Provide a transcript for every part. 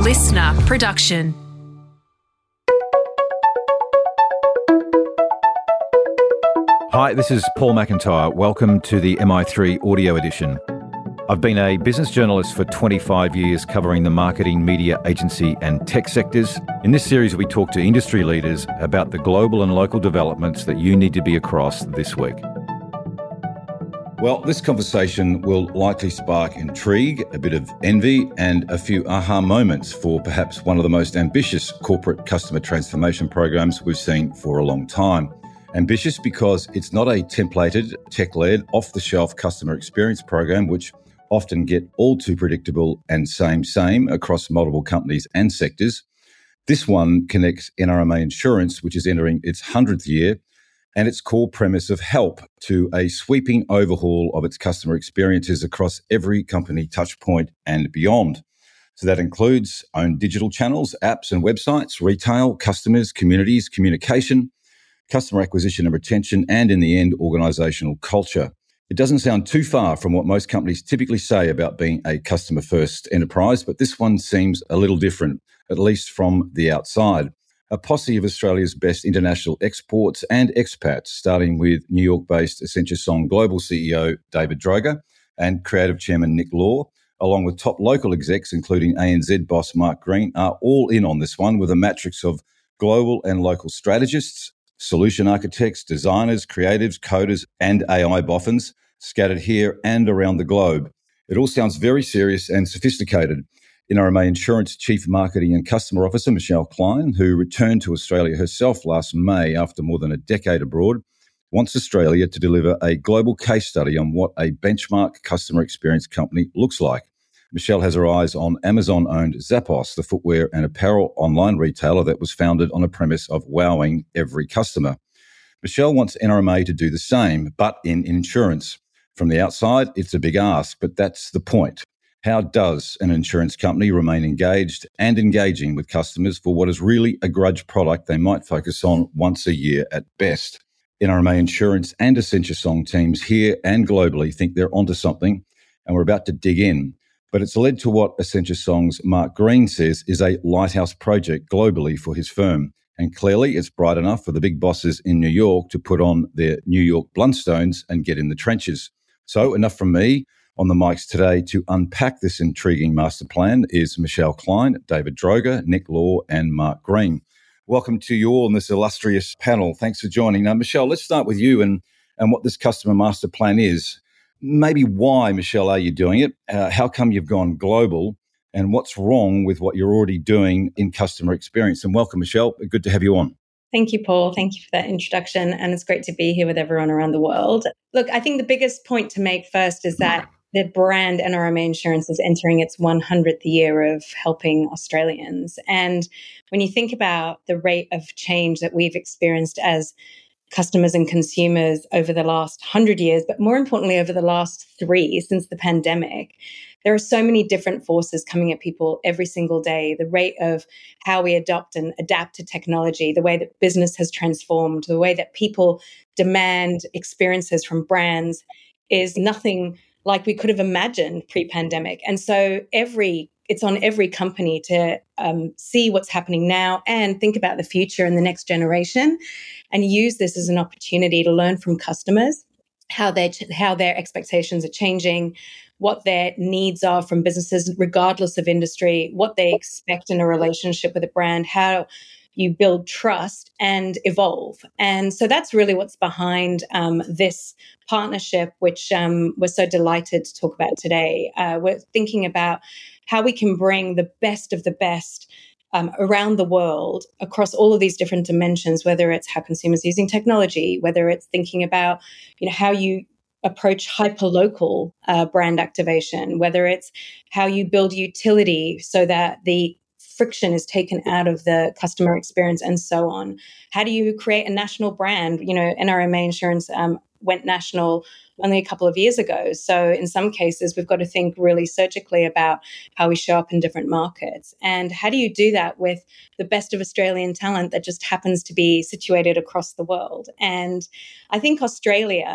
listener production. Hi, this is Paul McIntyre. Welcome to the MI3 Audio Edition. I've been a business journalist for 25 years covering the marketing, media, agency and tech sectors. In this series, we talk to industry leaders about the global and local developments that you need to be across this week. Well, this conversation will likely spark intrigue, a bit of envy and a few aha moments for perhaps one of the most ambitious corporate customer transformation programs we've seen for a long time. Ambitious because it's not a templated, tech-led, off-the-shelf customer experience program, which often get all too predictable and same across multiple companies and sectors. This one connects NRMA Insurance, which is entering its 100th year, and its core premise of help to a sweeping overhaul of its customer experiences across every company touchpoint and beyond. So that includes own digital channels, apps and websites, retail, customers, communities, communication, customer acquisition and retention, and in the end, organizational culture. It doesn't sound too far from what most companies typically say about being a customer-first enterprise, but this one seems a little different, at least from the outside. A posse of Australia's best international exports and expats, starting with New York-based Accenture Song Global CEO David Droga and creative chairman Nick Law, along with top local execs, including ANZ boss Mark Green, are all in on this one with a matrix of global and local strategists, solution architects, designers, creatives, coders, and AI boffins scattered here and around the globe. It all sounds very serious and sophisticated. NRMA Insurance Chief Marketing and Customer Officer Michelle Klein, who returned to Australia herself last May after more than a decade abroad, wants Australia to deliver a global case study on what a benchmark customer experience company looks like. Michelle has her eyes on Amazon-owned Zappos, the footwear and apparel online retailer that was founded on a premise of wowing every customer. Michelle wants NRMA to do the same, but in insurance. From the outside, it's a big ask, but that's the point. How does an insurance company remain engaged and engaging with customers for what is really a grudge product they might focus on once a year at best? NRMA Insurance and Accenture Song teams here and globally think they're onto something, and we're about to dig in. But it's led to what Accenture Song's Mark Green says is a lighthouse project globally for his firm. And clearly it's bright enough for the big bosses in New York to put on their New York Bluntstones and get in the trenches. So enough from me. On the mics today to unpack this intriguing master plan is Michelle Klein, David Droga, Nick Law, and Mark Green. Welcome to you all in this illustrious panel. Thanks for joining. Now, Michelle, let's start with you and what this customer master plan is. Maybe why, Michelle, are you doing it? How come you've gone global? And what's wrong with what you're already doing in customer experience? And welcome, Michelle. Good to have you on. Thank you, Paul. Thank you for that introduction. And it's great to be here with everyone around the world. Look, I think the biggest point to make first is that the brand NRMA Insurance is entering its 100th year of helping Australians. And when you think about the rate of change that we've experienced as customers and consumers over the last 100 years, but more importantly, over the last 3 since the pandemic, there are so many different forces coming at people every single day. The rate of how we adopt and adapt to technology, the way that business has transformed, the way that people demand experiences from brands is nothing like we could have imagined pre-pandemic. And so it's on every company to see what's happening now and think about the future and the next generation and use this as an opportunity to learn from customers, how their expectations are changing, what their needs are from businesses, regardless of industry, what they expect in a relationship with a brand, how you build trust and evolve. And so that's really what's behind this partnership, which we're so delighted to talk about today. We're thinking about how we can bring the best of the best around the world across all of these different dimensions, whether it's how consumers are using technology, whether it's thinking about how you approach hyperlocal brand activation, whether it's how you build utility so that the friction is taken out of the customer experience and so on. How do you create a national brand? NRMA Insurance went national only a couple of years ago. So in some cases, we've got to think really surgically about how we show up in different markets. And how do you do that with the best of Australian talent that just happens to be situated across the world? And I think Australia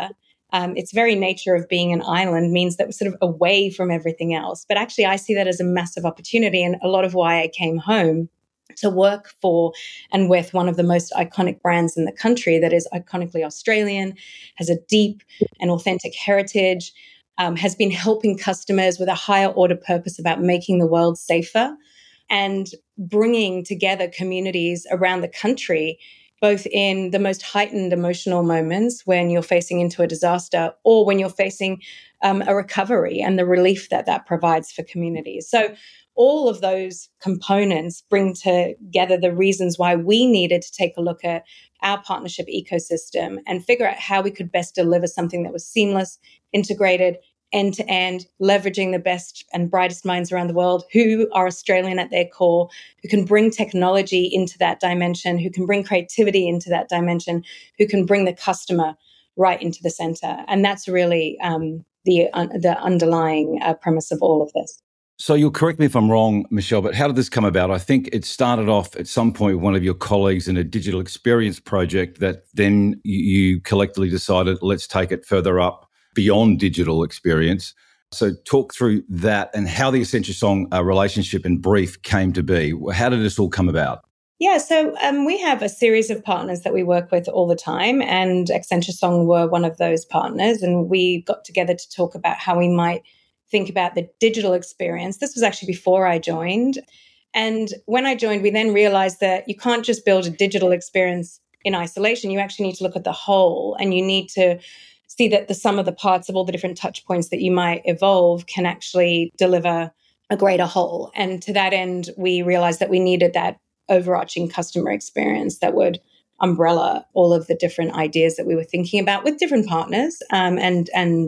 its very nature of being an island means that we're sort of away from everything else. But actually, I see that as a massive opportunity, and a lot of why I came home to work for and with one of the most iconic brands in the country that is iconically Australian, has a deep and authentic heritage, has been helping customers with a higher order purpose about making the world safer and bringing together communities around the country, both in the most heightened emotional moments when you're facing into a disaster or when you're facing a recovery and the relief that that provides for communities. So all of those components bring together the reasons why we needed to take a look at our partnership ecosystem and figure out how we could best deliver something that was seamless, integrated, end to end, leveraging the best and brightest minds around the world who are Australian at their core, who can bring technology into that dimension, who can bring creativity into that dimension, who can bring the customer right into the center. And that's really the underlying premise of all of this. So you'll correct me if I'm wrong, Michelle, but how did this come about? I think it started off at some point with one of your colleagues in a digital experience project that then you collectively decided, let's take it further up beyond digital experience. So talk through that and how the Accenture Song relationship and brief came to be. How did this all come about? Yeah, so we have a series of partners that we work with all the time, and Accenture Song were one of those partners. And we got together to talk about how we might think about the digital experience. This was actually before I joined. And when I joined, we then realized that you can't just build a digital experience in isolation. You actually need to look at the whole, and you need to see that the sum of the parts of all the different touch points that you might evolve can actually deliver a greater whole. And to that end, we realized that we needed that overarching customer experience that would umbrella all of the different ideas that we were thinking about with different partners and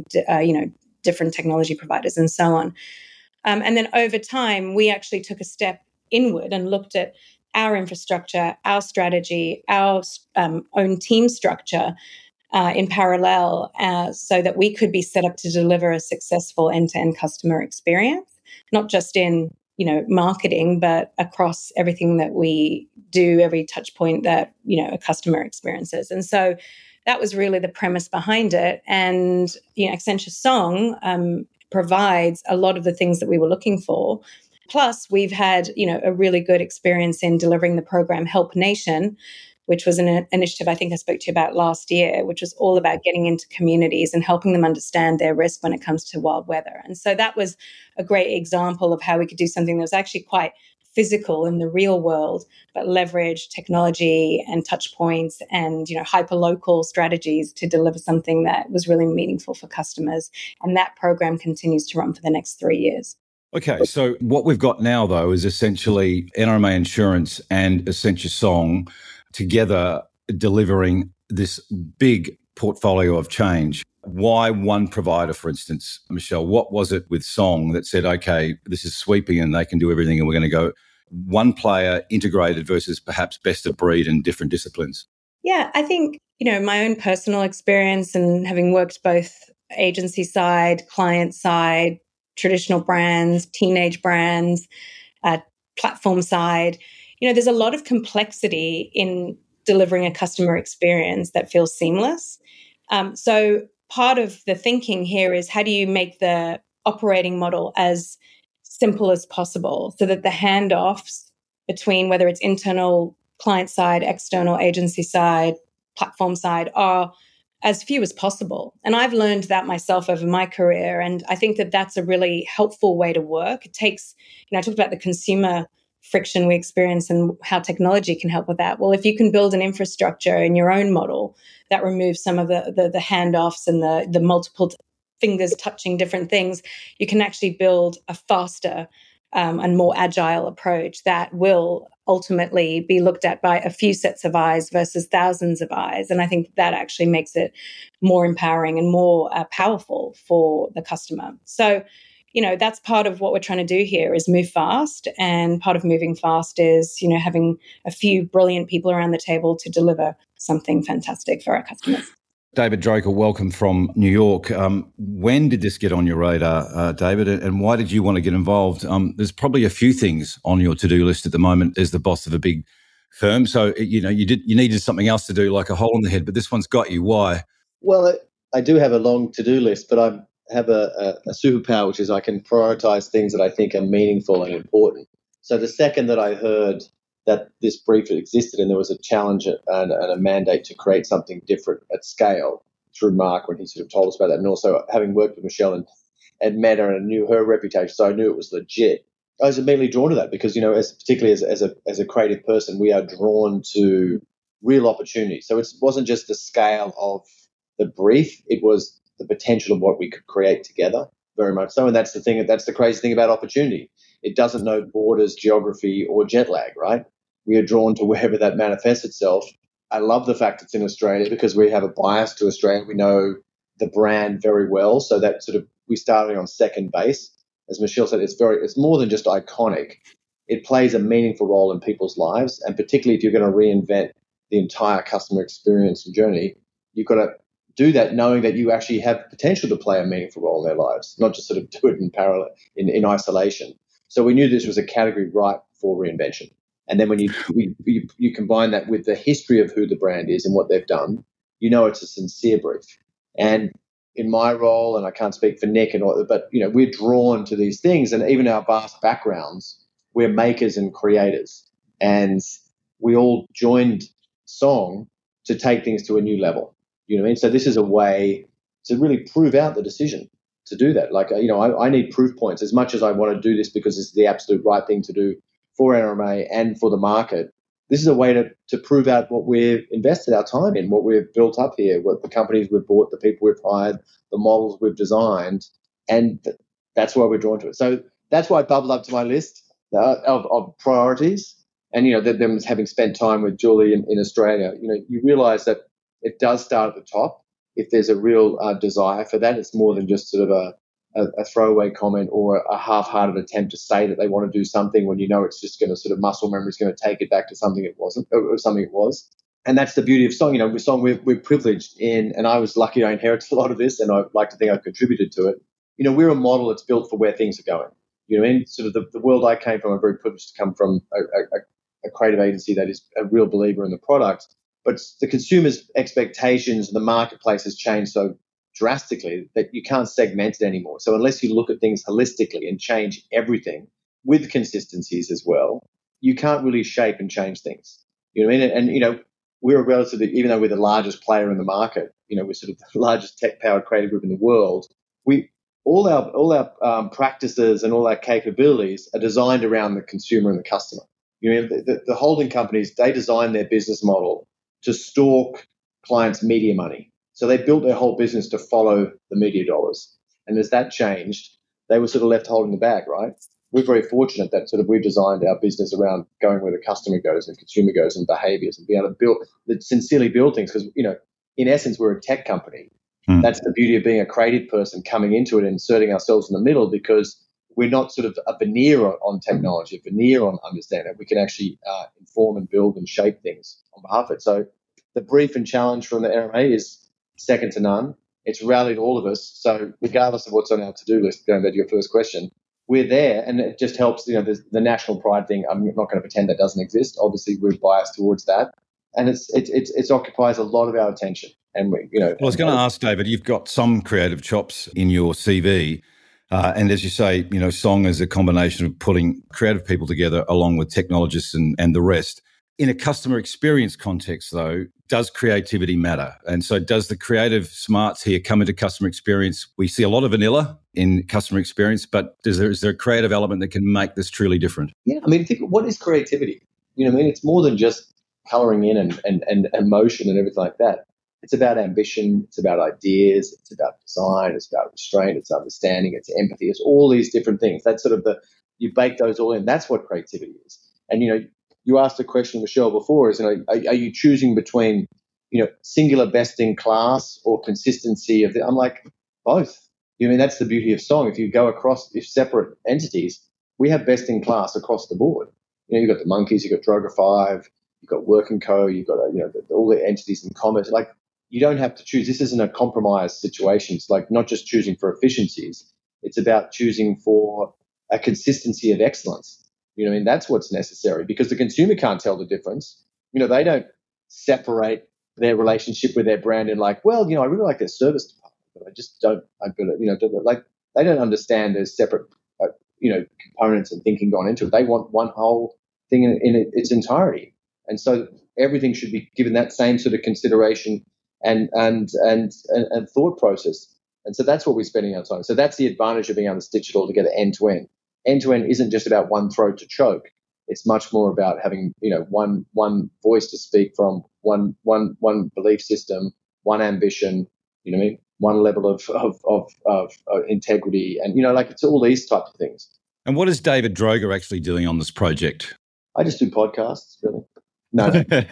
different technology providers and so on. And then over time, we actually took a step inward and looked at our infrastructure, our strategy, our own team structure in parallel so that we could be set up to deliver a successful end-to-end customer experience, not just in marketing, but across everything that we do, every touch point that, a customer experiences. And so that was really the premise behind it. And, Accenture Song provides a lot of the things that we were looking for. Plus, we've had, a really good experience in delivering the program Help Nation, which was an initiative I think I spoke to you about last year, which was all about getting into communities and helping them understand their risk when it comes to wild weather. And so that was a great example of how we could do something that was actually quite physical in the real world, but leverage technology and touch points and, hyper-local strategies to deliver something that was really meaningful for customers. And that program continues to run for the next 3 years. Okay, so what we've got now, though, is essentially NRMA Insurance and Accenture Song together delivering this big portfolio of change. Why one provider, for instance, Michelle? What was it with Song that said, okay, this is sweeping and they can do everything and we're going to go one player integrated versus perhaps best of breed in different disciplines? Yeah, I think, my own personal experience and having worked both agency side, client side, traditional brands, teenage brands, platform side, there's a lot of complexity in delivering a customer experience that feels seamless. So part of the thinking here is how do you make the operating model as simple as possible so that the handoffs between whether it's internal client side, external agency side, platform side are as few as possible. And I've learned that myself over my career. And I think that that's a really helpful way to work. It takes, I talked about the consumer friction we experience and how technology can help with that. Well, if you can build an infrastructure in your own model that removes some of the handoffs and the multiple fingers touching different things, you can actually build a faster and more agile approach that will ultimately be looked at by a few sets of eyes versus thousands of eyes. And I think that actually makes it more empowering and more powerful for the customer. So, that's part of what we're trying to do here is move fast. And part of moving fast is, having a few brilliant people around the table to deliver something fantastic for our customers. David Drokel, welcome from New York. When did this get on your radar, David, and why did you want to get involved? There's probably a few things on your to-do list at the moment as the boss of a big firm. So, you needed something else to do, like a hole in the head, but this one's got you. Why? Well, I do have a long to-do list, but I have a superpower, which is I can prioritize things that I think are meaningful and important. So the second that I heard that this brief existed and there was a challenge and a mandate to create something different at scale through Mark when he sort of told us about that, and also having worked with Michelle and met her and knew her reputation, so I knew it was legit. I was immediately drawn to that because, particularly as a creative person, we are drawn to real opportunity. So it wasn't just the scale of the brief, it was the potential of what we could create together, very much so. And that's the crazy thing about opportunity. It doesn't know borders, geography, or jet lag, right? We are drawn to wherever that manifests itself. I love the fact it's in Australia because we have a bias to Australia. We know the brand very well, so that sort of we started on second base. As Michelle said, it's more than just iconic. It plays a meaningful role in people's lives, and particularly if you're going to reinvent the entire customer experience and journey, you've got to do that knowing that you actually have potential to play a meaningful role in their lives, not just sort of do it in parallel, in isolation. So we knew this was a category ripe for reinvention. And then when you combine that with the history of who the brand is and what they've done, it's a sincere brief. And in my role, and I can't speak for Nick and all, but we're drawn to these things, and even our vast backgrounds, we're makers and creators, and we all joined Song to take things to a new level. You know what I mean? So this is a way to really prove out the decision to do that. Like, I need proof points as much as I want to do this because it's the absolute right thing to do for NRMA and for the market. This is a way to prove out what we've invested our time in, what we've built up here, what the companies we've bought, the people we've hired, the models we've designed, and that's why we're drawn to it. So that's why it bubbled up to my list of priorities. And, them having spent time with Julie in Australia, you realize that it does start at the top. If there's a real desire for that, it's more than just sort of a throwaway comment or a half-hearted attempt to say that they want to do something when it's just going to sort of muscle memory is going to take it back to something it wasn't or something it was. And that's the beauty of Song. With Song, we're privileged in, and I was lucky I inherited a lot of this, and I'd like to think I've contributed to it. We're a model that's built for where things are going. In sort of the world I came from, I'm very privileged to come from a creative agency that is a real believer in the product. But the consumer's expectations and the marketplace has changed so drastically that you can't segment it anymore. So unless you look at things holistically and change everything with consistencies as well, you can't really shape and change things. You know what I mean? And we're a relatively, even though we're the largest player in the market, we're sort of the largest tech-powered creative group in the world. All our practices and all our capabilities are designed around the consumer and the customer. The holding companies, they design their business model to stalk clients' media money. So they built their whole business to follow the media dollars. And as that changed, they were sort of left holding the bag, right? We're very fortunate that sort of we've designed our business around going where the customer goes and consumer goes and behaviors and be able to sincerely build things because, in essence, we're a tech company. That's the beauty of being a creative person coming into it and inserting ourselves in the middle because we're not sort of a veneer on technology, a veneer on understanding. We can actually inform and build and shape things on behalf of it. So the brief and challenge from the NRMA is second to none. It's rallied all of us. So regardless of what's on our to-do list, going back to your first question, we're there, and it just helps. The national pride thing. I'm not going to pretend that doesn't exist. Obviously, we're biased towards that, and it occupies a lot of our attention. And Well, I was going to ask David. You've got some creative chops in your CV. And as you say, Song is a combination of putting creative people together along with technologists and the rest. In a customer experience context, though, does creativity matter? And so does the creative smarts here come into customer experience? We see a lot of vanilla in customer experience, but is there a creative element that can make this truly different? Yeah, I mean, what is creativity? It's more than just colouring in and emotion and everything like that. It's about ambition, it's about ideas, it's about design, it's about restraint, it's understanding, it's empathy, it's all these different things. That's sort of you bake those all in. That's what creativity is. And, you asked a question, Michelle, before, are you choosing between, singular best in class or consistency of I'm like, both. That's the beauty of Song. If you go across separate entities, we have best in class across the board. You've got the Monkeys, you've got Droga 5, you've got Work & Co, you've got, all the entities in commerce. Like, you don't have to choose. This isn't a compromise situation. It's like not just choosing for efficiencies. It's about choosing for a consistency of excellence. That's what's necessary because the consumer can't tell the difference. They don't separate their relationship with their brand and like, well, I really like their service department. but I just don't. Like they don't understand there's separate, components and thinking gone into it. They want one whole thing in its entirety, and so everything should be given that same sort of consideration and thought process. And so that's what we're spending our time. So that's the advantage of being able to stitch it all together end to end. End to end isn't just about one throat to choke. It's much more about having, one voice to speak from, one belief system, one ambition, you know what I mean? One level of integrity, and it's all these types of things. And what is David Droga actually doing on this project? I just do podcasts, really. No.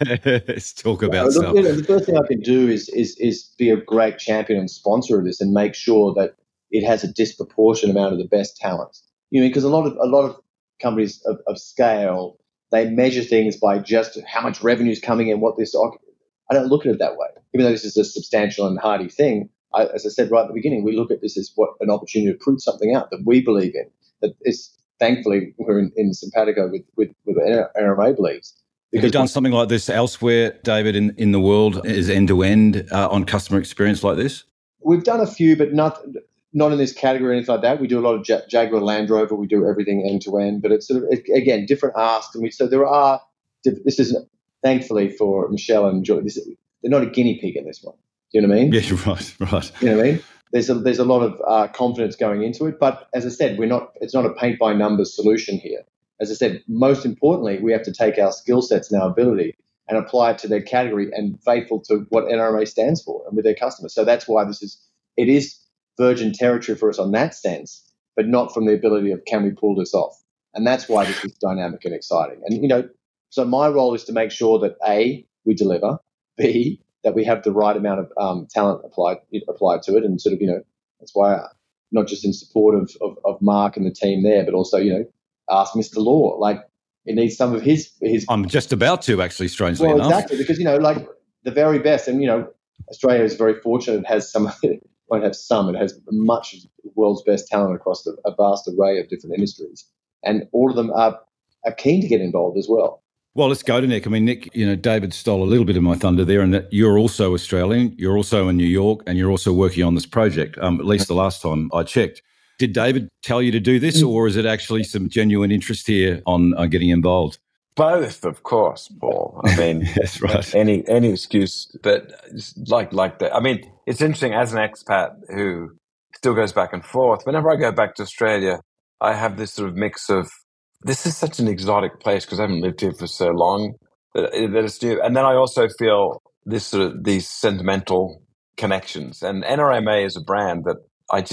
Let's talk about stuff. The first thing I can do is be a great champion and sponsor of this, and make sure that it has a disproportionate amount of the best talent. Because a lot of companies of scale, they measure things by just how much revenue is coming in, what this. I don't look at it that way. Even though this is a substantial and hardy thing, as I said right at the beginning, we look at this as an opportunity to prove something out that we believe in. That is, thankfully, we're in simpatico with NRMA believes. Have you done something like this elsewhere, David, in the world? Is end-to-end on customer experience like this? We've done a few, but not in this category or anything like that. We do a lot of Jaguar Land Rover. We do everything end-to-end, but it's sort of, again, different asks. So there are, this is, thankfully for Michelle and Joy, they're not a guinea pig in this one. Do you know what I mean? Yeah, right. You know what I mean? There's a lot of confidence going into it, but as I said, it's not a paint-by-numbers solution here. As I said, most importantly, we have to take our skill sets and our ability and apply it to their category and faithful to what NRMA stands for and with their customers. So that's why it is virgin territory for us on that sense, but not from the ability of can we pull this off. And that's why this is dynamic and exciting. And, so my role is to make sure that A, we deliver, B, that we have the right amount of talent applied to it. And sort of, that's why not just in support of Mark and the team there, but also, ask Mr. Law. Like, it needs some of his. I'm just about to, actually, strangely enough. Exactly, because the very best, and Australia is very fortunate. It has some. It won't have some. It has much of the world's best talent across a vast array of different industries, and all of them are keen to get involved as well. Well, let's go to Nick. I mean, Nick, David stole a little bit of my thunder there, and that you're also Australian, you're also in New York, and you're also working on this project. At least the last time I checked. Did David tell you to do this, or is it actually some genuine interest here on getting involved? Both, of course, Paul. I mean, that's right. Any excuse, but like that. I mean, it's interesting as an expat who still goes back and forth. Whenever I go back to Australia, I have this sort of mix of, this is such an exotic place because I haven't lived here for so long that it's new. And then I also feel these sentimental connections. And NRMA is a brand that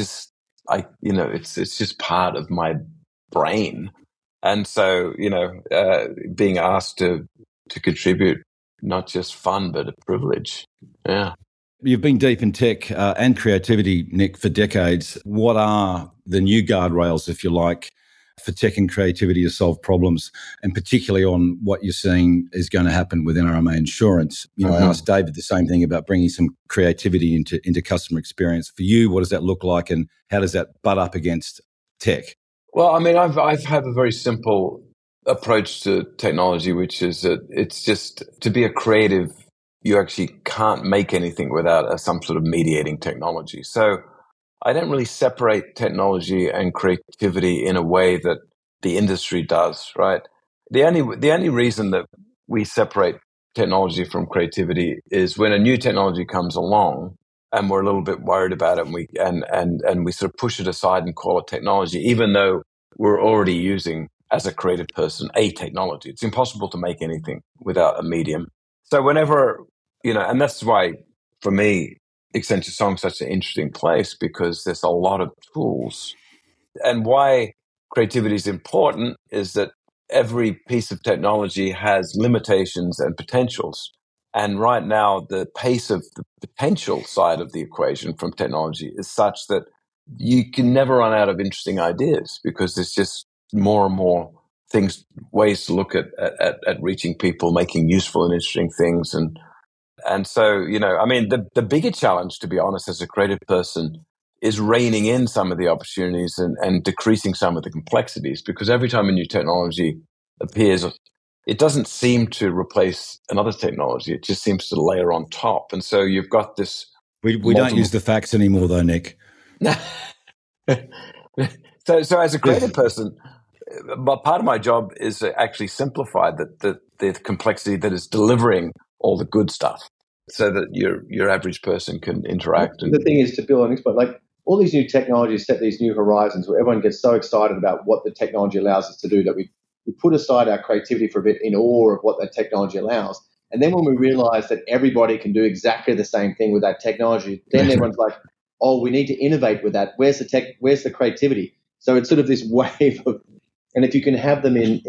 it's just part of my brain. And so, being asked to contribute, not just fun, but a privilege. Yeah. You've been deep in tech and creativity, Nick, for decades. What are the new guardrails, if you like, for tech and creativity to solve problems, and particularly on what you're seeing is going to happen with NRMA Insurance? I asked David the same thing about bringing some creativity into customer experience. For you, what does that look like, and how does that butt up against tech? Well, I mean, I've had a very simple approach to technology, which is that it's just, to be a creative, you actually can't make anything without some sort of mediating technology. So I don't really separate technology and creativity in a way that the industry does, right? The only reason that we separate technology from creativity is when a new technology comes along and we're a little bit worried about it, and we sort of push it aside and call it technology, even though we're already using, as a creative person, a technology. It's impossible to make anything without a medium. So whenever, and that's why, for me, Accenture Song is such an interesting place, because there's a lot of tools. And why creativity is important is that every piece of technology has limitations and potentials. And right now, the pace of the potential side of the equation from technology is such that you can never run out of interesting ideas, because there's just more and more ways to look at reaching people, making useful and interesting things. And so, I mean, the bigger challenge, to be honest, as a creative person, is reining in some of the opportunities and decreasing some of the complexities, because every time a new technology appears, it doesn't seem to replace another technology. It just seems to layer on top. And so you've got this We don't use the fax anymore, though, Nick. So as a creative person, but part of my job is to actually simplify the complexity that is delivering all the good stuff, so that your average person can interact. The thing is, to build on this, but like all these new technologies set these new horizons where everyone gets so excited about what the technology allows us to do that we put aside our creativity for a bit in awe of what that technology allows. And then when we realize that everybody can do exactly the same thing with that technology, then everyone's like, oh, we need to innovate with that. Where's the tech? Where's the creativity? So it's sort of this wave of, and if you can have them in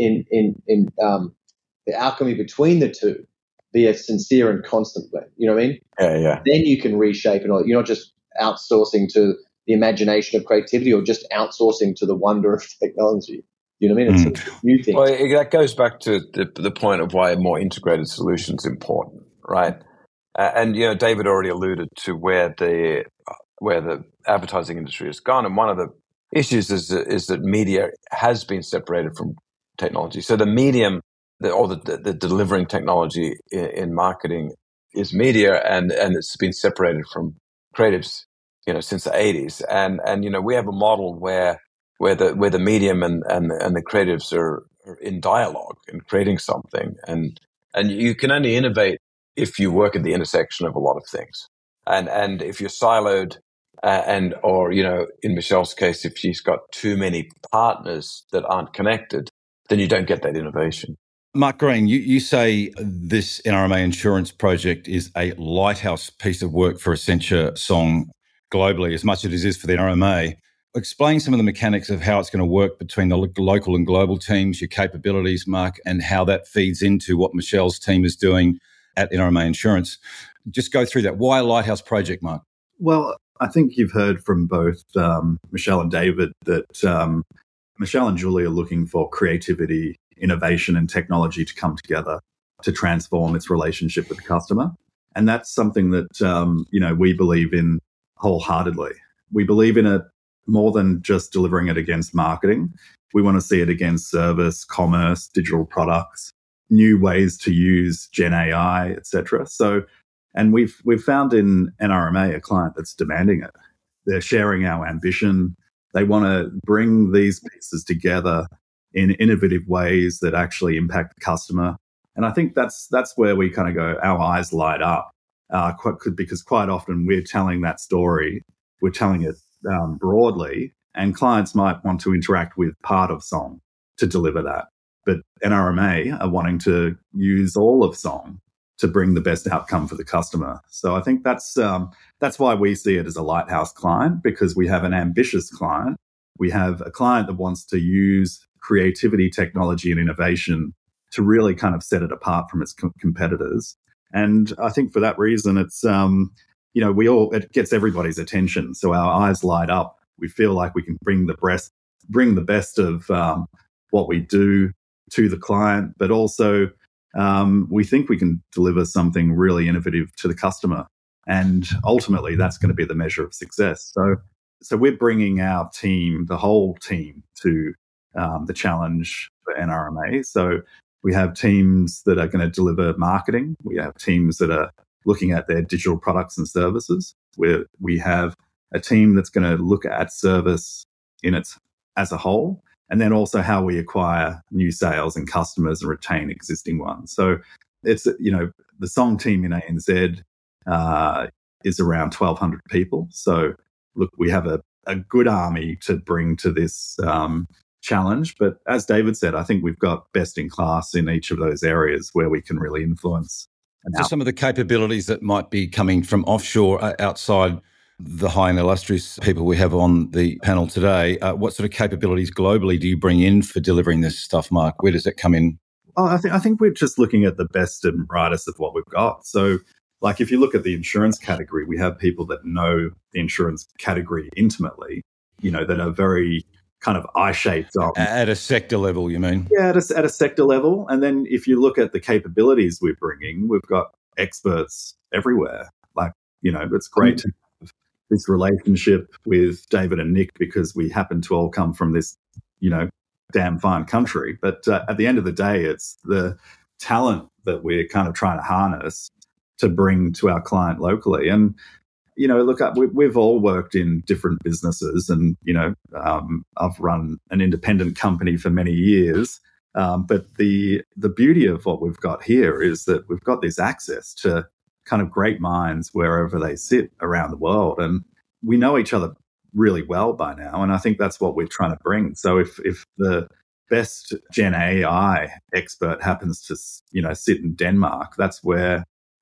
the alchemy between the two, be a sincere and constant blend. You know what I mean? Yeah. Then you can reshape it all. You're not just outsourcing to the imagination of creativity or just outsourcing to the wonder of technology. You know what I mean? It's sort of new things. Well, that goes back to the point of why a more integrated solution is important, right? And David already alluded to where the advertising industry has gone, and one of the issues is that media has been separated from technology. So the medium, the delivering technology in marketing is media, and it's been separated from creatives, since the 80s. And we have a model where the medium and the creatives are in dialogue and creating something, and you can only innovate if you work at the intersection of a lot of things, and if you're siloed, or in Michelle's case, if she's got too many partners that aren't connected, then you don't get that innovation. Mark Green, you say this NRMA insurance project is a lighthouse piece of work for Accenture Song globally, as much as it is for the NRMA. Explain some of the mechanics of how it's going to work between the local and global teams, your capabilities, Mark, and how that feeds into what Michelle's team is doing at NRMA Insurance. Just go through that. Why a lighthouse project, Mark? Well, I think you've heard from both Michelle and David that Michelle and Julie are looking for creativity, innovation and technology to come together to transform its relationship with the customer. And that's something that, we believe in wholeheartedly. We believe in it more than just delivering it against marketing. We want to see it against service, commerce, digital products, new ways to use Gen AI, etc. And we've found in NRMA a client that's demanding it. They're sharing our ambition. They want to bring these pieces together in innovative ways that actually impact the customer. And I think that's where we kind of go, our eyes light up, because quite often we're telling that story, we're telling it broadly, and clients might want to interact with part of Song to deliver that. But NRMA are wanting to use all of Song to bring the best outcome for the customer. So I think that's why we see it as a lighthouse client, because we have an ambitious client. We have a client that wants to use creativity, technology, and innovation to really kind of set it apart from its competitors. And I think for that reason, it's it gets everybody's attention. So our eyes light up. We feel like we can bring the best of what we do to the client, but also we think we can deliver something really innovative to the customer. And ultimately, that's going to be the measure of success. So we're bringing our team, the whole team, to the challenge for NRMA. So we have teams that are going to deliver marketing. We have teams that are looking at their digital products and services. We have a team that's going to look at service as a whole, and then also how we acquire new sales and customers and retain existing ones. So it's, the Song team in ANZ is around 1,200 people. So look, we have a good army to bring to this challenge. But as David said, I think we've got best in class in each of those areas where we can really influence. So some of the capabilities that might be coming from offshore outside the high and illustrious people we have on the panel today, what sort of capabilities globally do you bring in for delivering this stuff, Mark? Where does it come in? Oh, I think we're just looking at the best and brightest of what we've got. So, like, if you look at the insurance category, we have people that know the insurance category intimately, that are very kind of eye-shaped. At a sector level, you mean? Yeah, at a sector level. And then if you look at the capabilities we're bringing, we've got experts everywhere. Like, it's great to have this relationship with David and Nick because we happen to all come from this, damn fine country. But at the end of the day, it's the talent that we're kind of trying to harness to bring to our client locally. And, look, we've all worked in different businesses, and I've run an independent company for many years. But the beauty of what we've got here is that we've got this access to kind of great minds wherever they sit around the world, and we know each other really well by now. And I think that's what we're trying to bring. So if the best Gen AI expert happens to sit in Denmark, that's where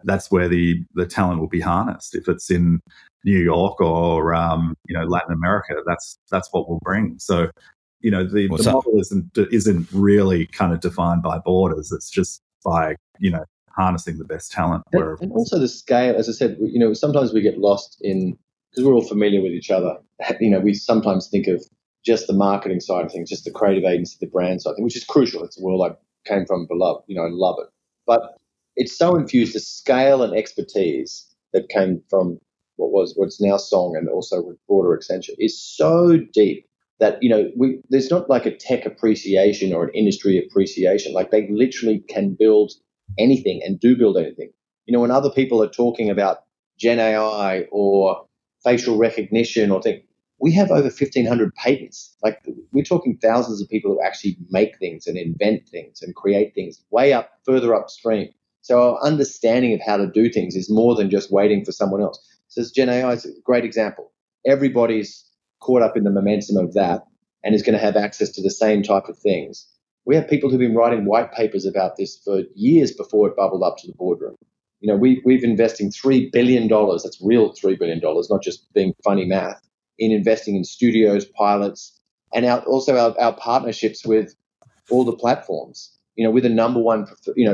the talent will be harnessed. If it's in New York or Latin America, that's what we'll bring. So the model isn't really kind of defined by borders. It's just by harnessing the best talent. And also the scale, as I said, sometimes we get lost in, because we're all familiar with each other. We sometimes think of just the marketing side of things, just the creative agency, the brand side of things, which is crucial. It's a world I came from, beloved. I love it. But it's so infused, the scale and expertise that came from what's now Song and also with broader Accenture is so deep that, there's not like a tech appreciation or an industry appreciation. Like they literally can build anything and do build anything. When other people are talking about Gen AI or facial recognition or things, we have over 1,500 patents. Like we're talking thousands of people who actually make things and invent things and create things further upstream. So our understanding of how to do things is more than just waiting for someone else. So Gen AI is a great example. Everybody's caught up in the momentum of that and is going to have access to the same type of things. We have people who've been writing white papers about this for years before it bubbled up to the boardroom. We've investing $3 billion. That's real $3 billion, not just being funny math, in investing in studios, pilots, and also our partnerships with all the platforms. We're the number one,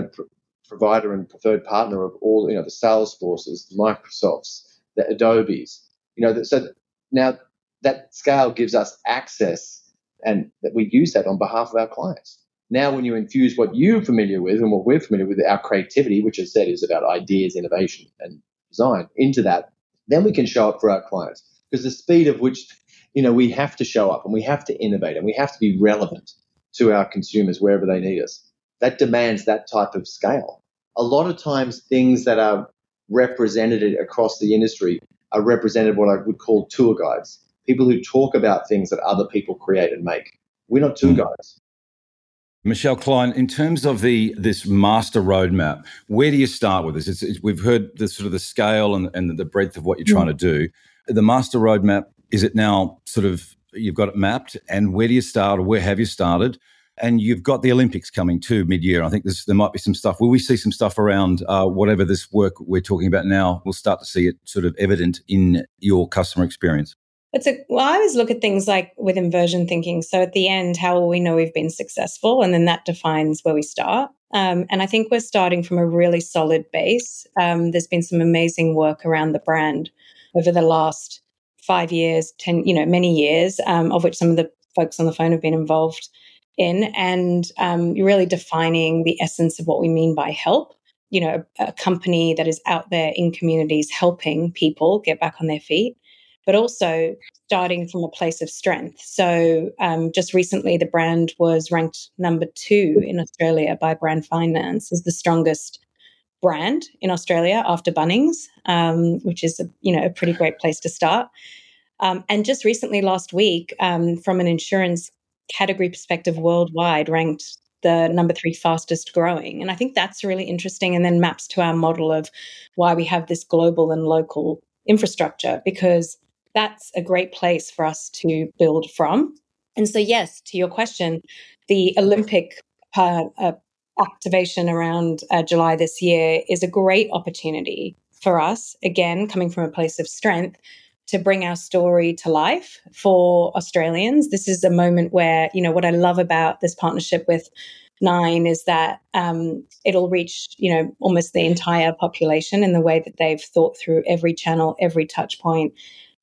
provider and preferred partner of all, the Salesforces, the Microsofts, the Adobes. So now that scale gives us access, and that we use that on behalf of our clients. Now, when you infuse what you're familiar with and what we're familiar with, our creativity, which as said is about ideas, innovation, and design, into that, then we can show up for our clients. Because the speed of which, we have to show up and we have to innovate and we have to be relevant to our consumers wherever they need us, that demands that type of scale. A lot of times things that are represented across the industry are represented what I would call tour guides, people who talk about things that other people create and make. We're not tour guides. Michelle Klein, in terms of this master roadmap, where do you start with this? We've heard the sort of the scale and the breadth of what you're trying to do. The master roadmap, is it now sort of, you've got it mapped, and where do you start, or where have you started? And you've got the Olympics coming too mid-year. I think there might be some stuff. Will we see some stuff around whatever this work we're talking about now? We'll start to see it sort of evident in your customer experience. I always look at things like with inversion thinking. So at the end, how will we know we've been successful? And then that defines where we start. And I think we're starting from a really solid base. There's been some amazing work around the brand over the last 5 years, 10, many years, of which some of the folks on the phone have been involved in. And you're really defining the essence of what we mean by help. A company that is out there in communities helping people get back on their feet, but also starting from a place of strength. So just recently, the brand was ranked number 2 in Australia by Brand Finance as the strongest brand in Australia after Bunnings, which is a pretty great place to start. And just recently, last week, from an insurance category perspective worldwide, ranked the number 3 fastest growing. And I think that's really interesting, and then maps to our model of why we have this global and local infrastructure, because that's a great place for us to build from. And so, yes, to your question, the Olympic activation around July this year is a great opportunity for us, again, coming from a place of strength, to bring our story to life for Australians. This is a moment where, what I love about this partnership with Nine is that it'll reach, almost the entire population in the way that they've thought through every channel, every touch point,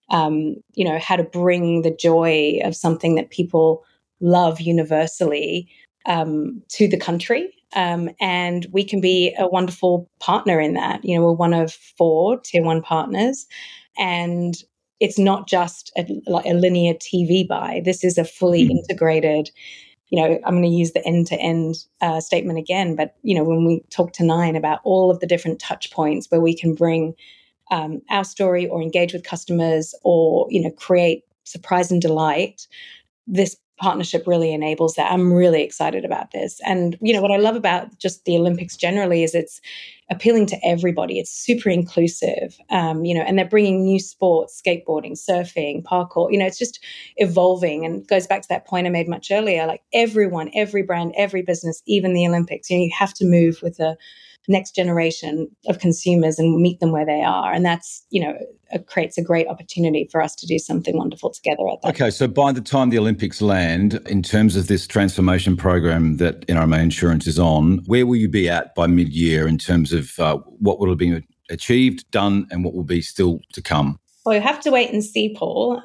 how to bring the joy of something that people love universally to the country. And we can be a wonderful partner in that. We're one of 4 tier 1 partners, and it's not just a linear TV buy. This is a fully integrated, I'm going to use the end-to-end statement again, but, when we talk to Nine about all of the different touch points where we can bring our story or engage with customers or, create surprise and delight, this partnership really enables that. I'm really excited about this. And, what I love about just the Olympics generally is it's appealing to everybody. It's super inclusive, and they're bringing new sports, skateboarding, surfing, parkour, it's just evolving, and it goes back to that point I made much earlier, like everyone, every brand, every business, even the Olympics, you have to move with the next generation of consumers and meet them where they are. And that's, it creates a great opportunity for us to do something wonderful together at that. Okay, so by the time the Olympics land, in terms of this transformation program that NRMA Insurance is on, where will you be at by mid-year in terms of what will have been achieved, done, and what will be still to come? Well, you have to wait and see, Paul.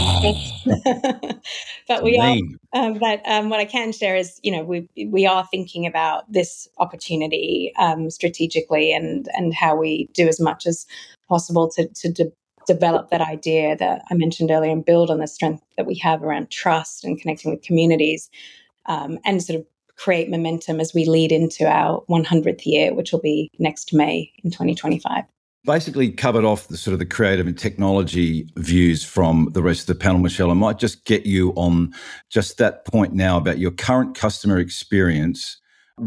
But we are. But what I can share is, we are thinking about this opportunity strategically, and how we do as much as possible to develop that idea that I mentioned earlier and build on the strength that we have around trust and connecting with communities, and sort of create momentum as we lead into our 100th year, which will be next May in 2025. Basically covered off the sort of the creative and technology views from the rest of the panel, Michelle. I might just get you on just that point now about your current customer experience.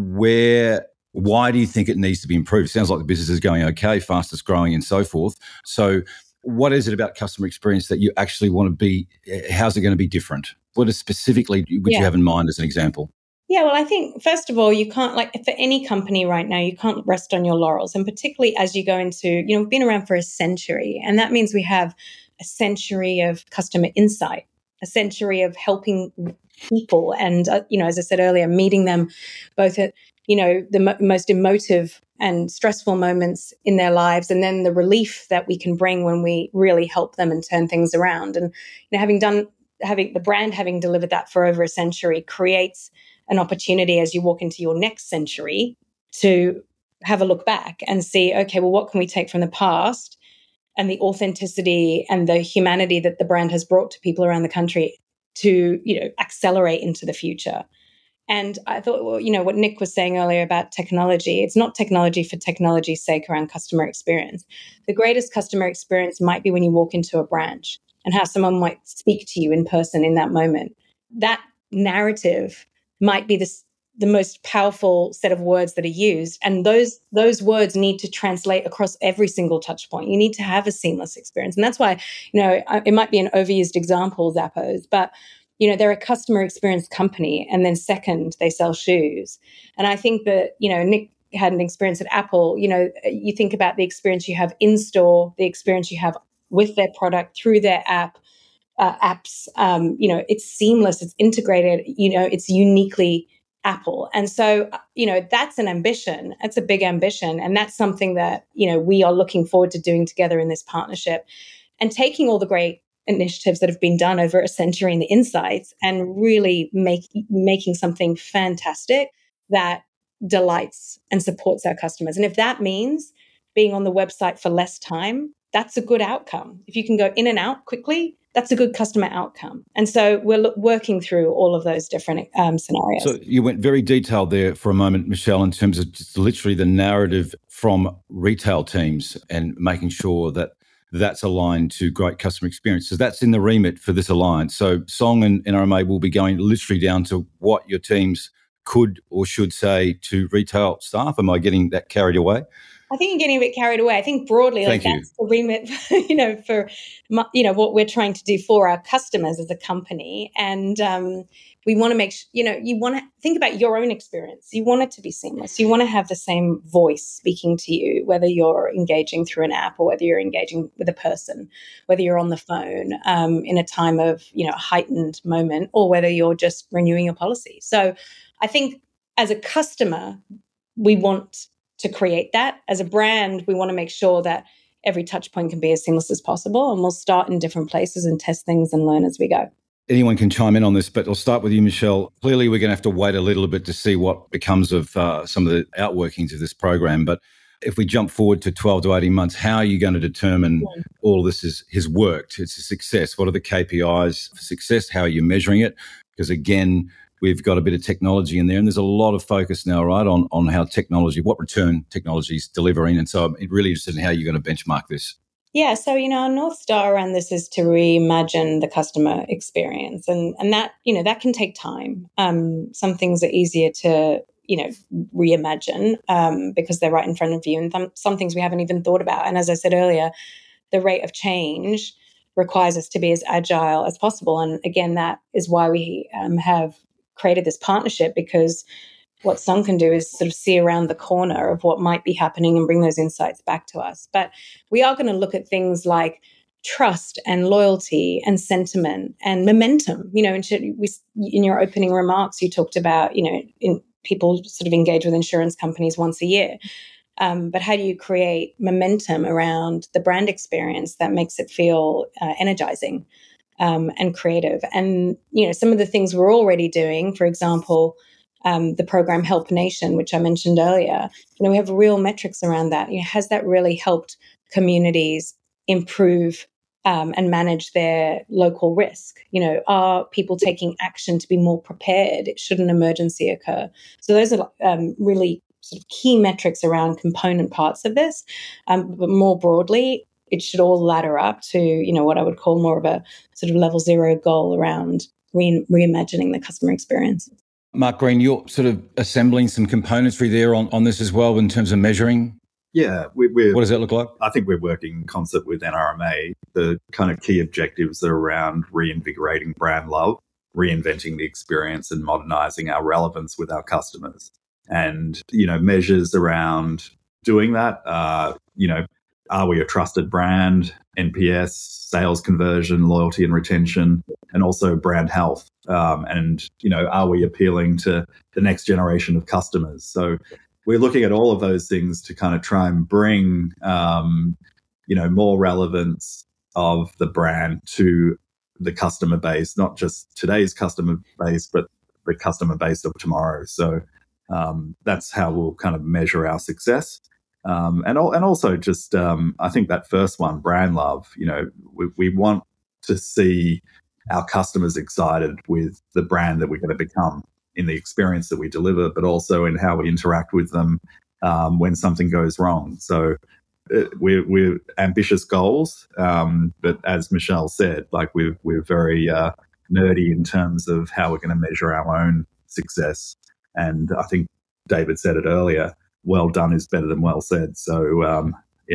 Why do you think it needs to be improved? It sounds like the business is going okay, fastest growing and so forth. So what is it about customer experience that you actually want to be, how's it going to be different? What is specifically would you have in mind as an example? Yeah, well, I think, first of all, you can't, for any company right now, you can't rest on your laurels. And particularly as you go into, we've been around for a century. And that means we have a century of customer insight, a century of helping people. And, as I said earlier, meeting them both at, the most emotive and stressful moments in their lives, and then the relief that we can bring when we really help them and turn things around. And, having the brand having delivered that for over a century creates an opportunity as you walk into your next century to have a look back and see, okay, well, what can we take from the past and the authenticity and the humanity that the brand has brought to people around the country to, accelerate into the future. And I thought, well, what Nick was saying earlier about technology, it's not technology for technology's sake around customer experience. The greatest customer experience might be when you walk into a branch and how someone might speak to you in person in that moment. That narrative might be the most powerful set of words that are used. And those words need to translate across every single touch point. You need to have a seamless experience. And that's why, it might be an overused example, Zappos, but, they're a customer experience company. And then second, they sell shoes. And I think that, Nick had an experience at Apple. You think about the experience you have in store, the experience you have with their product through their apps, it's seamless, it's integrated, it's uniquely Apple. And so, that's an ambition. That's a big ambition. And that's something that, we are looking forward to doing together in this partnership and taking all the great initiatives that have been done over a century in the insights and really making something fantastic that delights and supports our customers. And if that means being on the website for less time, that's a good outcome. If you can go in and out quickly, that's a good customer outcome. And so we're working through all of those different scenarios. So you went very detailed there for a moment, Michelle, in terms of just literally the narrative from retail teams and making sure that that's aligned to great customer experience. So that's in the remit for this alliance. So Song and NRMA will be going literally down to what your teams could or should say to retail staff. Am I getting that carried away? I think you're getting a bit carried away. I think broadly, that's the remit, for what we're trying to do for our customers as a company. And we want to make sure, you want to think about your own experience. You want it to be seamless. You want to have the same voice speaking to you, whether you're engaging through an app or whether you're engaging with a person, whether you're on the phone in a time of, a heightened moment, or whether you're just renewing your policy. So I think as a customer, we want to create that. As a brand, we want to make sure that every touch point can be as seamless as possible. And we'll start in different places and test things and learn as we go. Anyone can chime in on this, but I'll start with you, Michelle. Clearly, we're going to have to wait a little bit to see what becomes of some of the outworkings of this program. But if we jump forward to 12 to 18 months, how are you going to determine all of this has worked? It's a success. What are the KPIs for success? How are you measuring it? Because again, we've got a bit of technology in there, and there's a lot of focus now, right, on how technology, what return technology is delivering. And so I'm really interested in how you're going to benchmark this. Yeah, so our North Star around this is to reimagine the customer experience, and that that can take time. Some things are easier to reimagine because they're right in front of you, and some things we haven't even thought about. And as I said earlier, the rate of change requires us to be as agile as possible. And again, that is why we have created this partnership, because what Song can do is sort of see around the corner of what might be happening and bring those insights back to us. But we are going to look at things like trust and loyalty and sentiment and momentum. In your opening remarks, you talked about, people sort of engage with insurance companies once a year. But how do you create momentum around the brand experience that makes it feel energizing and creative? And, some of the things we're already doing, for example, the program Help Nation, which I mentioned earlier, we have real metrics around that. Has that really helped communities improve and manage their local risk? Are people taking action to be more prepared should an emergency occur? So those are really sort of key metrics around component parts of this. But more broadly, it should all ladder up to, what I would call more of a sort of level zero goal around reimagining the customer experience. Mark Green, you're sort of assembling some componentry there on this as well in terms of measuring. Yeah. What does that look like? I think we're working in concert with NRMA. The kind of key objectives are around reinvigorating brand love, reinventing the experience and modernising our relevance with our customers. And, measures around doing that, are we a trusted brand, NPS, sales conversion, loyalty and retention, and also brand health. And, are we appealing to the next generation of customers? So we're looking at all of those things to kind of try and bring, more relevance of the brand to the customer base, not just today's customer base, but the customer base of tomorrow. So that's how we'll kind of measure our success. And also just, I think that first one, brand love, we want to see our customers excited with the brand that we're going to become in the experience that we deliver, but also in how we interact with them when something goes wrong. So we're ambitious goals, but as Michelle said, like we're very nerdy in terms of how we're going to measure our own success. And I think David said it earlier, well done is better than well said. So,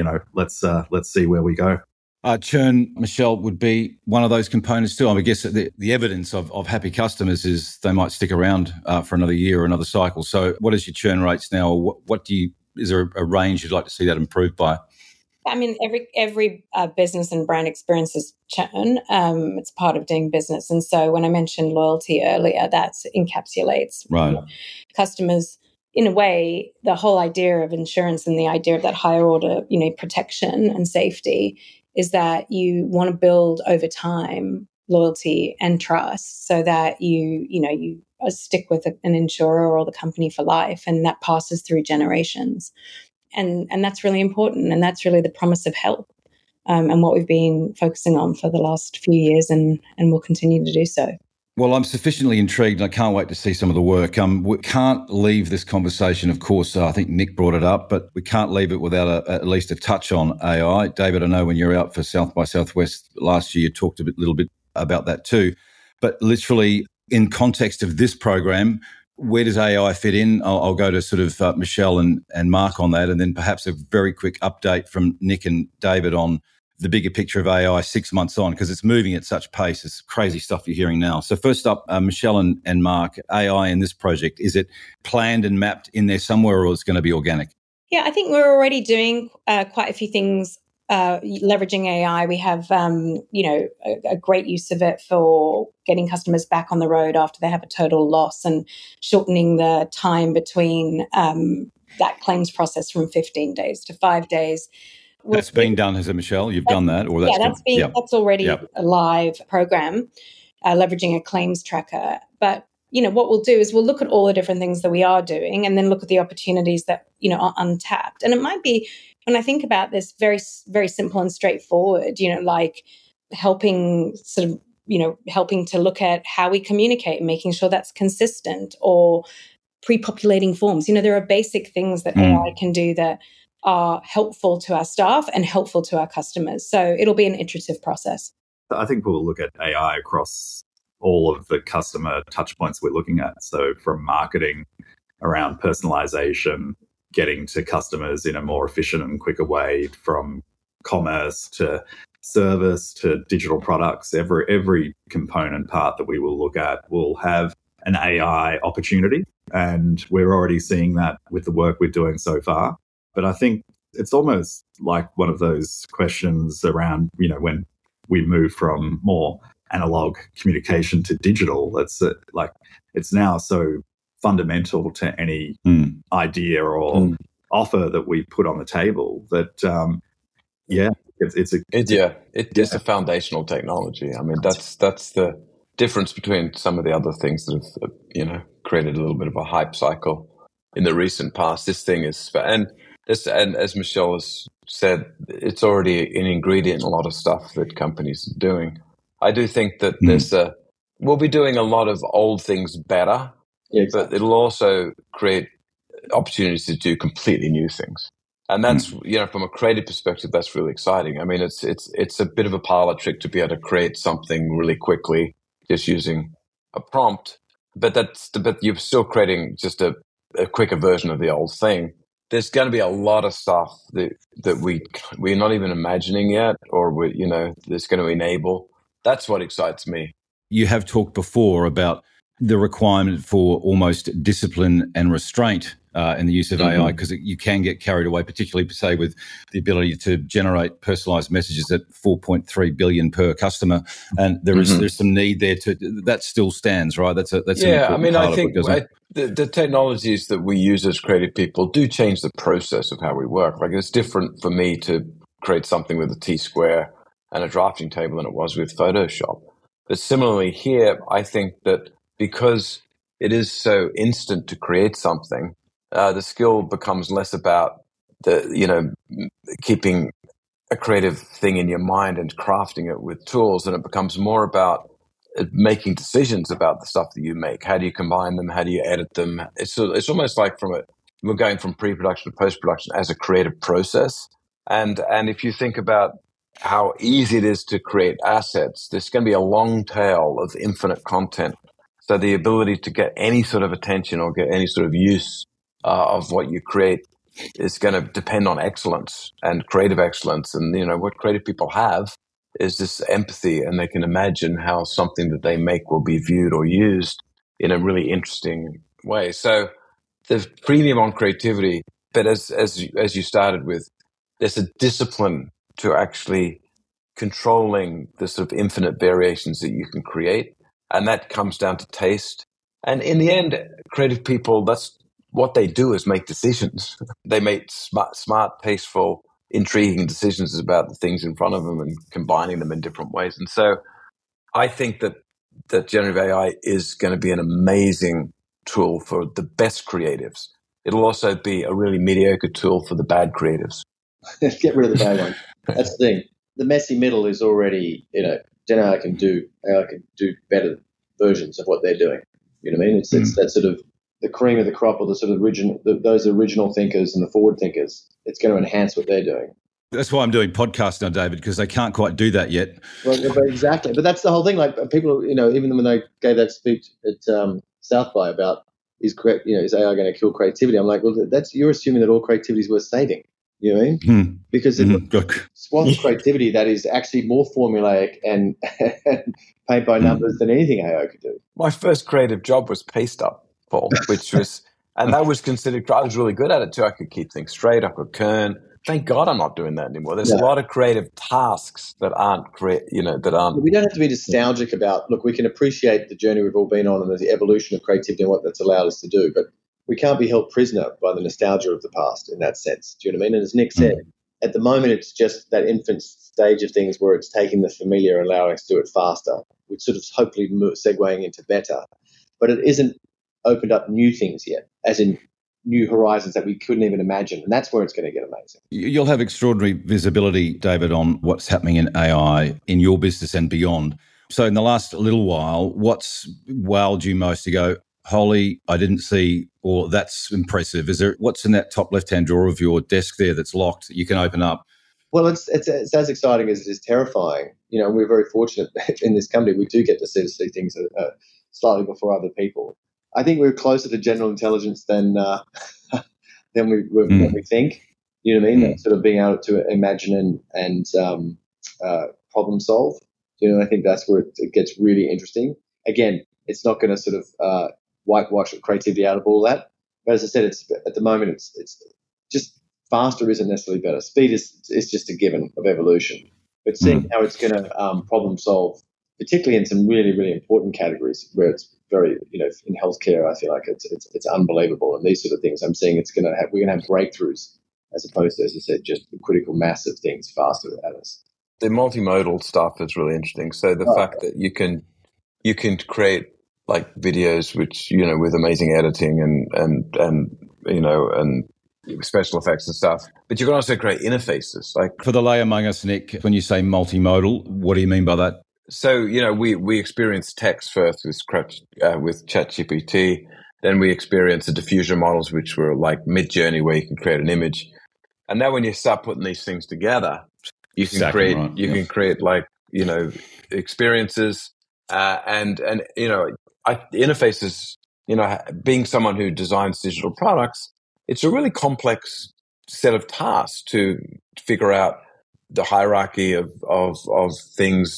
let's see where we go. Churn, Michelle, would be one of those components too. I guess the evidence of happy customers is they might stick around for another year or another cycle. So what is your churn rates now? What is there a range you'd like to see that improved by? I mean, every business and brand experiences churn. It's part of doing business. And so when I mentioned loyalty earlier, that encapsulates customers. In a way, the whole idea of insurance and the idea of that higher order, protection and safety is that you want to build over time loyalty and trust so that you stick with an insurer or the company for life, and that passes through generations. And that's really important, and that's really the promise of Help, and what we've been focusing on for the last few years, and will continue to do so. Well, I'm sufficiently intrigued and I can't wait to see some of the work. We can't leave this conversation, of course, I think Nick brought it up, but we can't leave it without at least a touch on AI. David, I know when you're out for South by Southwest last year, you talked a little bit about that too. But literally in context of this program, where does AI fit in? I'll go to sort of Michelle and Mark on that, and then perhaps a very quick update from Nick and David on the bigger picture of AI 6 months on, because it's moving at such pace. It's crazy stuff you're hearing now. So first up, Michelle and Mark, AI in this project, is it planned and mapped in there somewhere, or is it going to be organic? Yeah, I think we're already doing quite a few things leveraging AI. We have, a great use of it for getting customers back on the road after they have a total loss and shortening the time between that claims process from 15 days to 5 days. That's been done, has it, Michelle? You've done that? Or that's already a live program, leveraging a claims tracker. But, what we'll do is we'll look at all the different things that we are doing and then look at the opportunities that, are untapped. And it might be, when I think about this, very, very simple and straightforward, like helping to look at how we communicate and making sure that's consistent, or pre-populating forms. There are basic things that AI can do that are helpful to our staff and helpful to our customers. So it'll be an iterative process. I think we'll look at AI across all of the customer touch points we're looking at. So from marketing around personalization, getting to customers in a more efficient and quicker way, from commerce to service to digital products, every component part that we will look at will have an AI opportunity. And we're already seeing that with the work we're doing so far. But I think it's almost like one of those questions around, when we move from more analog communication to digital, it's now so fundamental to any idea or offer that we put on the table that, it's a foundational technology. I mean, that's the difference between some of the other things that have, created a little bit of a hype cycle in the recent past. This thing is, and as Michelle has said, it's already an ingredient in a lot of stuff that companies are doing. I do think that we'll be doing a lot of old things better, but it'll also create opportunities to do completely new things. And that's, from a creative perspective, that's really exciting. I mean, it's a bit of a parlor trick to be able to create something really quickly just using a prompt, but you're still creating just a quicker version of the old thing. There's going to be a lot of stuff that we're not even imagining yet, or that's going to enable. That's what excites me. You have talked before about the requirement for almost discipline and restraint in the use of AI, because you can get carried away, particularly, say, with the ability to generate personalized messages at 4.3 billion per customer, and there's some need there that still stands, right? That's an important part. I think the technologies that we use as creative people do change the process of how we work. Like, it's different for me to create something with a T-square and a drafting table than it was with Photoshop. But similarly here, I think that because it is so instant to create something, the skill becomes less about keeping a creative thing in your mind and crafting it with tools, and it becomes more about making decisions about the stuff that you make. How do you combine them? How do you edit them? It's almost like we're going from pre-production to post-production as a creative process. And if you think about how easy it is to create assets, there's going to be a long tail of infinite content. So the ability to get any sort of attention or get any sort of use of what you create is going to depend on excellence and creative excellence. And, what creative people have is this empathy, and they can imagine how something that they make will be viewed or used in a really interesting way. So the premium on creativity, but as you started with, there's a discipline to actually controlling the sort of infinite variations that you can create. And that comes down to taste. And in the end, creative people, that's what they do, is make decisions. They make smart, tasteful, intriguing decisions about the things in front of them and combining them in different ways. And so I think that generative AI is going to be an amazing tool for the best creatives. It'll also be a really mediocre tool for the bad creatives. Get rid of the bad one. That's the thing. The messy middle is already, Gen AI can do better versions of what they're doing. You know what I mean? It's that sort of the cream of the crop, or the sort of those original thinkers and the forward thinkers. It's going to enhance what they're doing. That's why I'm doing podcasts now, David, because they can't quite do that yet. Well, exactly. But that's the whole thing. Like, people, even when they gave that speech at South by about is AI going to kill creativity? I'm like, well, you're assuming that all creativity is worth saving. You know what I mean? Because it swamps creativity that is actually more formulaic and paint by numbers than anything AI could do. My first creative job was paste up, Paul, and that was considered, I was really good at it too. I could keep things straight. I could kern. Thank God I'm not doing that anymore. There's a lot of creative tasks that aren't We don't have to be nostalgic about, look, we can appreciate the journey we've all been on and the evolution of creativity and what that's allowed us to do, but we can't be held prisoner by the nostalgia of the past in that sense. Do you know what I mean? And as Nick said, at the moment, it's just that infant stage of things where it's taking the familiar and allowing us to do it faster, which sort of hopefully segueing into better. But it isn't opened up new things yet, as in new horizons that we couldn't even imagine. And that's where it's going to get amazing. You'll have extraordinary visibility, David, on what's happening in AI in your business and beyond. So in the last little while, what's wowed you most to go, holy, I didn't see, or that's impressive? Is there, what's in that top left-hand drawer of your desk there that's locked that you can open up? Well, it's as exciting as it is terrifying. We're very fortunate in this company. We do get to see things slightly before other people. I think we're closer to general intelligence than we think. You know what I mean? That sort of being able to imagine and problem solve. I think that's where it gets really interesting. Again, it's not going to sort of whitewash creativity out of all that. But as I said, at the moment it's just faster isn't necessarily better. Speed is just a given of evolution. But seeing how it's going to problem solve, particularly in some really, really important categories where it's very, in healthcare, I feel like it's unbelievable. And these sort of things, I'm seeing we're going to have breakthroughs as opposed to, as you said, just the critical mass of things faster at us. The multimodal stuff is really interesting. So the fact that you can create like videos which with amazing editing and special effects and stuff, but you can also create interfaces. Like for the lay among us, Nick, when you say multimodal, what do you mean by that? So we experienced text first with ChatGPT, then we experienced the diffusion models, which were like Mid-Journey, where you can create an image, and now when you start putting these things together, you can can create like experiences and interfaces. Being someone who designs digital products, it's a really complex set of tasks to figure out the hierarchy of things.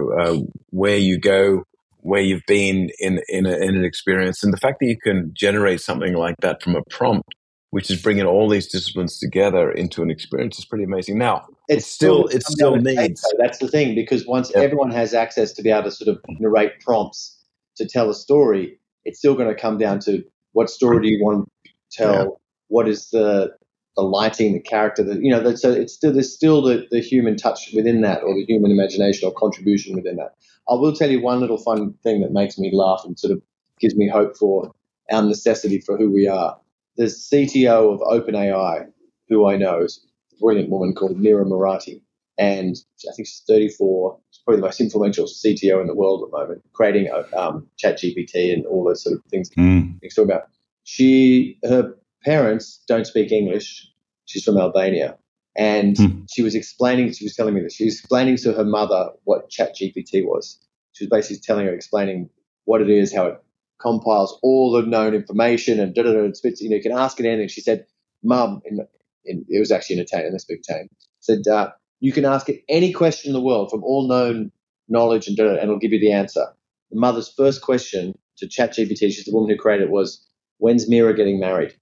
Where you go, where you've been in an experience, and the fact that you can generate something like that from a prompt, which is bringing all these disciplines together into an experience, is pretty amazing. Now, it still needs. That's the thing, because once everyone has access to be able to sort of narrate prompts to tell a story, it's still going to come down to what story do you want to tell? Yeah. What is the lighting, the character? So there's still the human touch within that, or the human imagination or contribution within that. I will tell you one little fun thing that makes me laugh and sort of gives me hope for our necessity for who we are. The CTO of OpenAI, who I know, is a brilliant woman called Mira Murati, and I think she's 34. She's probably the most influential CTO in the world at the moment, creating ChatGPT and all those sort of things he's talking about. Her parents don't speak English. She's from Albania. And she was telling me that she was explaining to her mother what ChatGPT was. She was basically explaining what it is, how it compiles all the known information and spits, you can ask it anything. She said, Mum, it was actually in Italian, let's speak Italian, said, you can ask it any question in the world from all known knowledge and it'll give you the answer. The mother's first question to ChatGPT, she's the woman who created it, was, when's Mira getting married?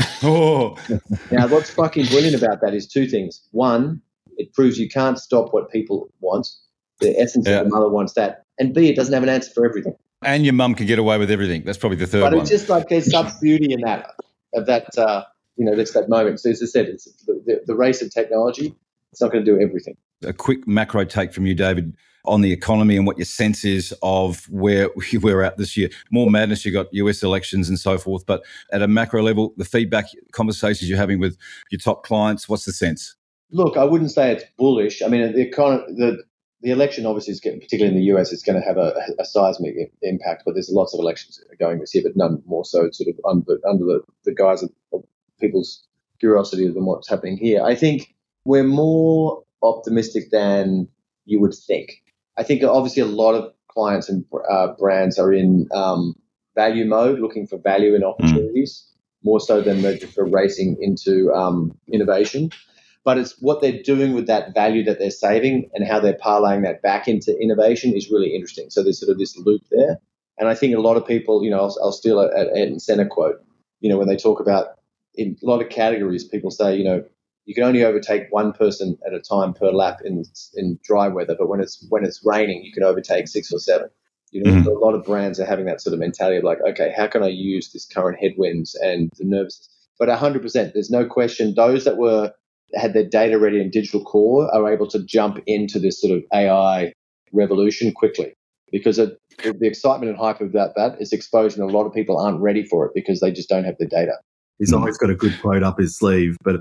Oh. Now, what's fucking brilliant about that is two things. One, it proves you can't stop what people want. The essence of the mother wants that. And B, it doesn't have an answer for everything. And your mum can get away with everything. That's probably the third one. But it's just like there's such beauty in that, that's that moment. So as I said, it's the race of technology. It's not going to do everything. A quick macro take from you, David, on the economy and what your sense is of where we're at this year. More madness, you got US elections and so forth, but at a macro level, the feedback, conversations you're having with your top clients, what's the sense? Look, I wouldn't say it's bullish. I mean, the election obviously is getting, particularly in the US, it's going to have a seismic impact, but there's lots of elections going this year, but none more so sort of under the guise of people's curiosity than what's happening here. I think we're more optimistic than you would think. I think obviously a lot of clients and brands are in value mode, looking for value in opportunities, more so than they're racing into innovation. But it's what they're doing with that value that they're saving and how they're parlaying that back into innovation is really interesting. So there's sort of this loop there. And I think a lot of people, I'll steal an Ed Senna quote, when they talk about in a lot of categories, people say, you can only overtake one person at a time per lap in dry weather, but when it's raining, you can overtake 6 or 7. So a lot of brands are having that sort of mentality of like, okay, how can I use this current headwinds and the nervousness? But 100%, there's no question. Those that had their data ready in digital core are able to jump into this sort of AI revolution quickly, because the excitement and hype about that is exposed, and a lot of people aren't ready for it because they just don't have the data. He's always got a good quote up his sleeve, but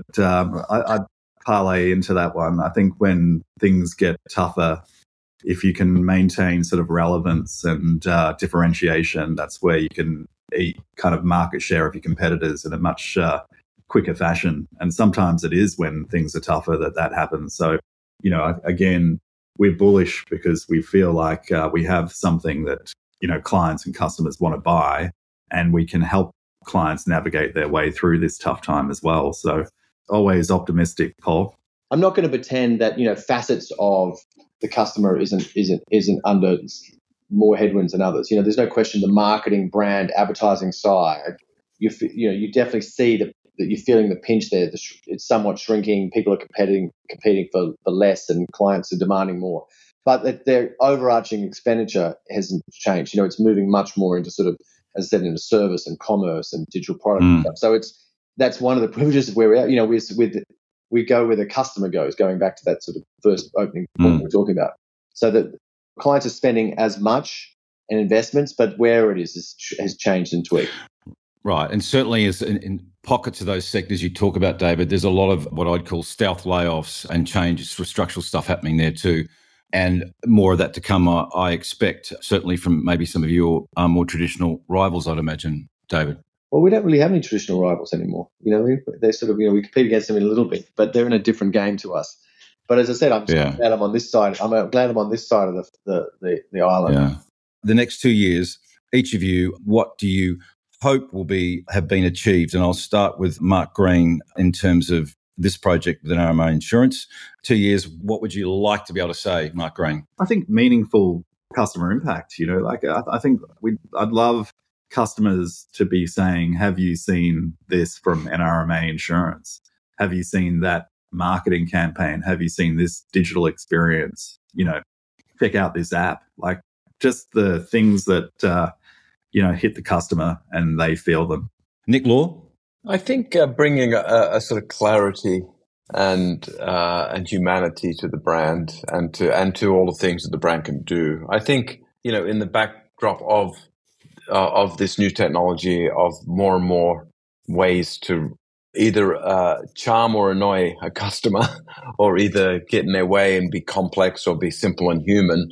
I parlay into that one. I think when things get tougher, if you can maintain sort of relevance and differentiation, that's where you can eat kind of market share of your competitors in a much quicker fashion. And sometimes it is when things are tougher that happens. So, again, we're bullish because we feel like we have something that, clients and customers want to buy, and we can help clients navigate their way through this tough time as well. So always optimistic, Paul. I'm not going to pretend that, facets of the customer isn't under more headwinds than others. There's no question the marketing, brand, advertising side, you definitely see that you're feeling the pinch there. It's somewhat shrinking. People are competing for less, and clients are demanding more. But their overarching expenditure hasn't changed. It's moving much more into sort of, as I said, into service and commerce and digital product and stuff. So that's one of the privileges of where we're at. We go where the customer goes, going back to that sort of first opening point we're talking about. So that clients are spending as much in investments, but where it has changed and tweaked. Right. And certainly as in pockets of those sectors you talk about, David, there's a lot of what I'd call stealth layoffs and changes for structural stuff happening there too. And more of that to come, I expect, certainly from maybe some of your more traditional rivals, I'd imagine, David. Well, we don't really have any traditional rivals anymore. They sort of, we compete against them in a little bit, but they're in a different game to us. But as I said, I'm glad I'm on this side. I'm glad I'm on this side of the island. Yeah. The next 2 years, each of you, what do you hope have been achieved? And I'll start with Mark Green in terms of this project with NRMA Insurance. 2 years, what would you like to be able to say, Mark Green? I think meaningful customer impact. I think I'd love customers to be saying, have you seen this from NRMA Insurance? Have you seen that marketing campaign? Have you seen this digital experience? Check out this app. Like, just the things that, hit the customer and they feel them. Nick Law? I think bringing a sort of clarity and humanity to the brand and to all the things that the brand can do. I think, in the backdrop of this new technology, of more and more ways to either charm or annoy a customer, or either get in their way and be complex or be simple and human.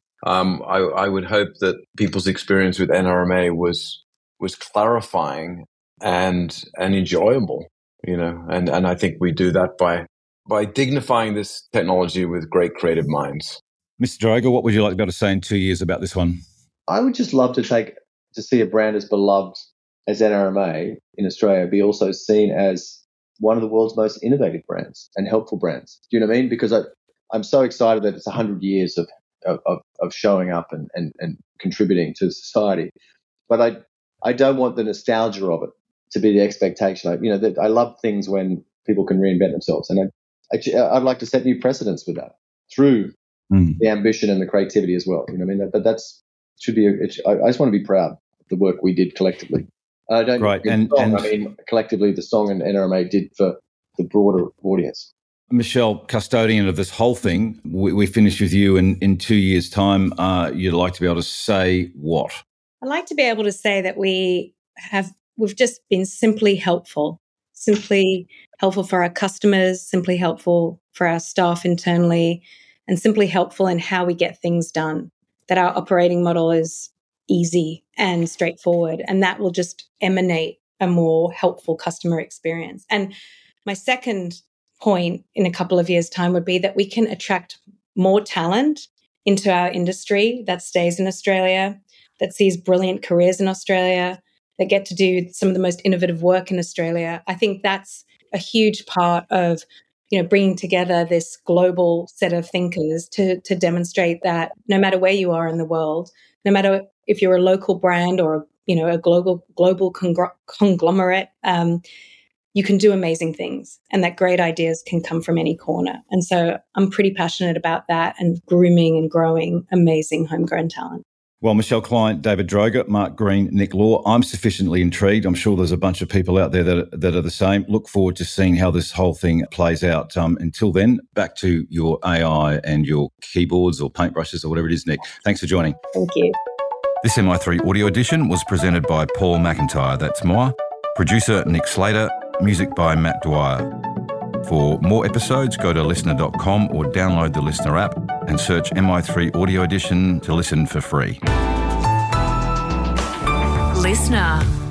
I would hope that people's experience with NRMA was clarifying and enjoyable, and I think we do that by dignifying this technology with great creative minds. Mr. Droga, what would you like to be able to say in 2 years about this one? I would just love to see a brand as beloved as NRMA in Australia be also seen as one of the world's most innovative brands and helpful brands. Do you know what I mean? Because I'm so excited that it's 100 years of showing up and contributing to society. But I don't want the nostalgia of it to be the expectation. I love things when people can reinvent themselves, and I'd like to set new precedents with that through the ambition and the creativity as well. But that's should be. I just want to be proud of the work we did collectively. I don't mean collectively the song and NRMA did for the broader audience. Michelle, custodian of this whole thing, we finish with you in 2 years' time. You'd like to be able to say what? I'd like to be able to say that we've just been simply helpful for our customers, simply helpful for our staff internally, and simply helpful in how we get things done. That our operating model is easy and straightforward, and that will just emanate a more helpful customer experience. And my second point in a couple of years' time would be that we can attract more talent into our industry that stays in Australia, that sees brilliant careers in Australia, that get to do some of the most innovative work in Australia. I think that's a huge part of, bringing together this global set of thinkers to demonstrate that no matter where you are in the world, no matter if you're a local brand or a global conglomerate, you can do amazing things, and that great ideas can come from any corner. And so I'm pretty passionate about that and grooming and growing amazing homegrown talent. Well, Michelle Klein, David Droga, Mark Green, Nick Law, I'm sufficiently intrigued. I'm sure there's a bunch of people out there that are the same. Look forward to seeing how this whole thing plays out. Until then, back to your AI and your keyboards or paintbrushes or whatever it is, Nick. Thanks for joining. Thank you. This MI3 audio edition was presented by Paul McIntyre. That's moi. Producer Nick Slater. Music by Matt Dwyer. For more episodes, go to listener.com or download the Listener app and search MI3 Audio Edition to listen for free. listener.